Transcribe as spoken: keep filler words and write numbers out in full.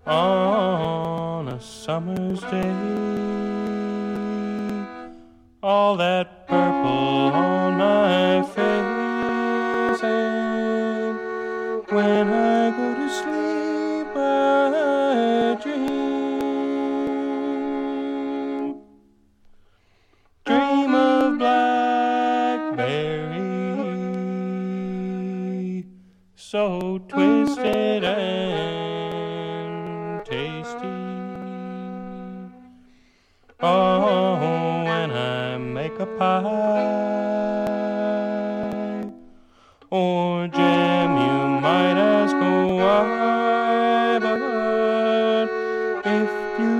on a summer's day. All that purple on my face, and when I go to sleep I dream, dream of blackberry, so twisted and tasty. Oh, when I make a pie or jam, you might ask why, but if you